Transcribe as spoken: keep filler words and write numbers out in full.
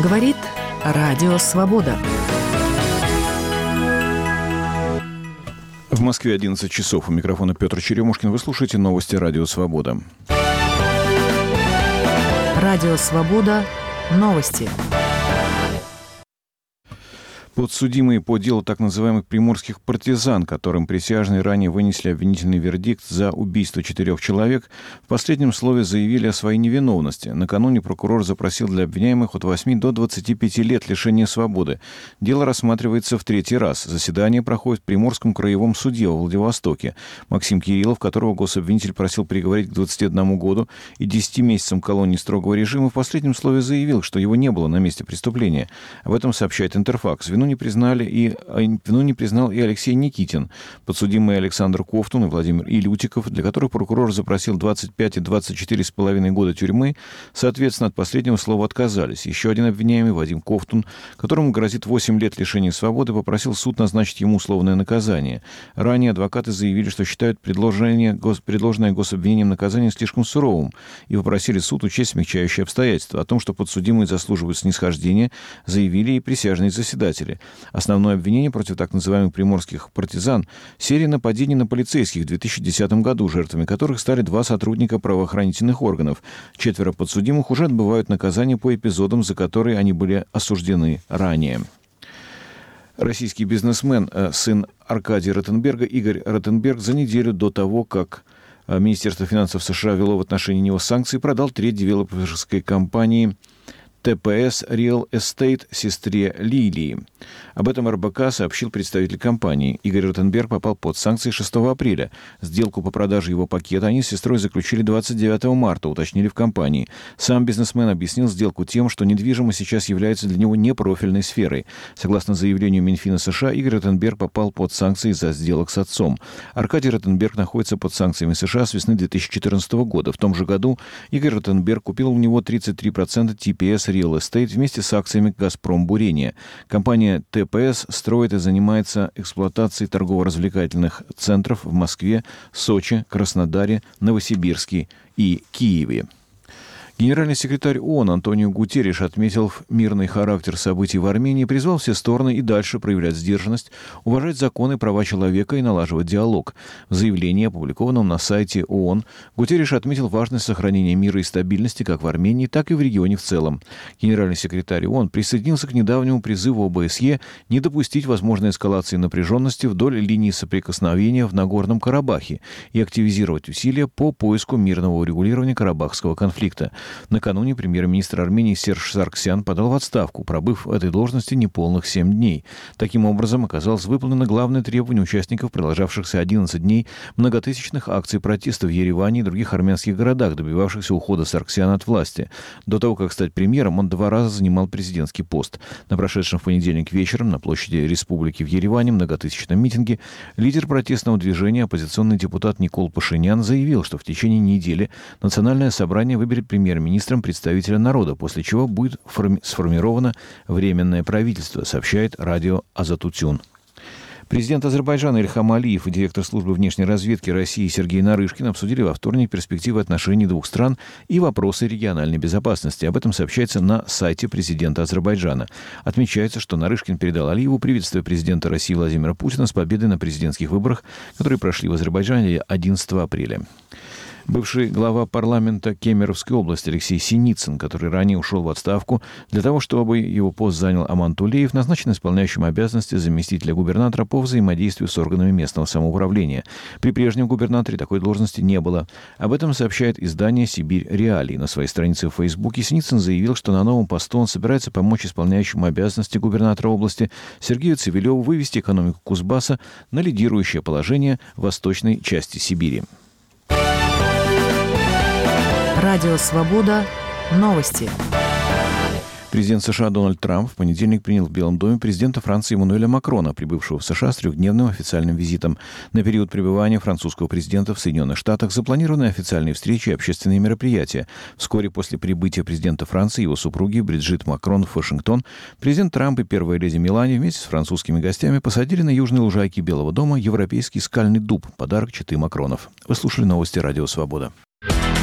Говорит Радио Свобода. В Москве одиннадцать часов. У микрофона Петр Черемушкин. Вы слушаете новости Радио Свобода. Радио Свобода. Новости. Подсудимые по делу так называемых приморских партизан, которым присяжные ранее вынесли обвинительный вердикт за убийство четырех человек, в последнем слове заявили о своей невиновности. Накануне прокурор запросил для обвиняемых от восьми до двадцати пяти лет лишения свободы. Дело рассматривается в третий раз. Заседание проходит в Приморском краевом суде во Владивостоке. Максим Кириллов, которого гособвинитель просил приговорить к двадцати одному году и десяти месяцам колонии строгого режима, в последнем слове заявил, что его не было на месте преступления. Об этом сообщает Интерфакс. Вину не признали и вину не признал и Алексей Никитин. Подсудимые Александр Ковтун и Владимир Илютиков, для которых прокурор запросил двадцать пять и двадцать четыре с половиной года тюрьмы, соответственно, от последнего слова отказались. Еще один обвиняемый, Вадим Ковтун, которому грозит восемь лет лишения свободы, попросил суд назначить ему условное наказание. Ранее адвокаты заявили, что считают предложение, гос, предложенное гособвинением наказание слишком суровым и попросили суд учесть смягчающие обстоятельства. О том, что подсудимые заслуживают снисхождения, заявили и присяжные заседатели. Основное обвинение против так называемых приморских партизан – серия нападений на полицейских в две тысячи десятом году, жертвами которых стали два сотрудника правоохранительных органов. Четверо подсудимых уже отбывают наказание по эпизодам, за которые они были осуждены ранее. Российский бизнесмен, сын Аркадия Ротенберга, Игорь Ротенберг, за неделю до того, как Министерство финансов США ввело в отношении него санкции, продал треть девелоперской компании тэ пэ эс Real Estate сестре Лилии. Об этом эр бэ ка сообщил представитель компании. Игорь Ротенберг попал под санкции шестого апреля. Сделку по продаже его пакета они с сестрой заключили двадцать девятого марта, уточнили в компании. Сам бизнесмен объяснил сделку тем, что недвижимость сейчас является для него непрофильной сферой. Согласно заявлению Минфина США, Игорь Ротенберг попал под санкции из-за сделок с отцом. Аркадий Ротенберг находится под санкциями США с весны две тысячи четырнадцатого года. В том же году Игорь Ротенберг купил у него тридцать три процента ти пи эс Real Estate вместе с акциями «Газпром Бурение». Компания тэ пэ эс строит и занимается эксплуатацией торгово-развлекательных центров в Москве, Сочи, Краснодаре, Новосибирске и Киеве. Генеральный секретарь ООН Антонио Гутерриш, отметив мирный характер событий в Армении, призвал все стороны и дальше проявлять сдержанность, уважать законы и права человека и налаживать диалог. В заявлении, опубликованном на сайте ООН, Гутерриш отметил важность сохранения мира и стабильности как в Армении, так и в регионе в целом. Генеральный секретарь ООН присоединился к недавнему призыву о бэ эс е не допустить возможной эскалации напряженности вдоль линии соприкосновения в Нагорном Карабахе и активизировать усилия по поиску мирного урегулирования карабахского конфликта. Накануне премьер-министр Армении Серж Саргсян подал в отставку, пробыв в этой должности неполных семь дней. Таким образом, оказалось выполнено главное требование участников продолжавшихся одиннадцать дней многотысячных акций протеста в Ереване и других армянских городах, добивавшихся ухода Саргсяна от власти. До того, как стать премьером, он два раза занимал президентский пост. На прошедшем в понедельник вечером на площади Республики в Ереване многотысячном митинге лидер протестного движения, оппозиционный депутат Никол Пашинян, заявил, что в течение недели Национальное собрание выберет премьер министром представителя народа, после чего будет форми- сформировано временное правительство, сообщает радио Азатутюн. Президент Азербайджана Ильхам Алиев и директор службы внешней разведки России Сергей Нарышкин обсудили во вторник перспективы отношений двух стран и вопросы региональной безопасности. Об этом сообщается на сайте президента Азербайджана. Отмечается, что Нарышкин передал Алиеву приветствие президента России Владимира Путина с победой на президентских выборах, которые прошли в Азербайджане одиннадцатого апреля. Бывший глава парламента Кемеровской области Алексей Синицын, который ранее ушел в отставку для того, чтобы его пост занял Аман Тулеев, назначен исполняющим обязанности заместителя губернатора по взаимодействию с органами местного самоуправления. При прежнем губернаторе такой должности не было. Об этом сообщает издание «Сибирь Реалии». На своей странице в Фейсбуке Синицын заявил, что на новом посту он собирается помочь исполняющему обязанности губернатора области Сергею Цивилеву вывести экономику Кузбасса на лидирующее положение в восточной части Сибири. Радио Свобода. Новости. Президент США Дональд Трамп в понедельник принял в Белом доме президента Франции Эммануэля Макрона, прибывшего в США с трехдневным официальным визитом. На период пребывания французского президента в Соединенных Штатах запланированы официальные встречи и общественные мероприятия. Вскоре после прибытия президента Франции и его супруги Бриджит Макрон в Вашингтон, президент Трамп и первая леди Мелания вместе с французскими гостями посадили на южной лужайке Белого дома европейский скальный дуб, подарок четы Макронов. Вы слушали новости Радио Свобода.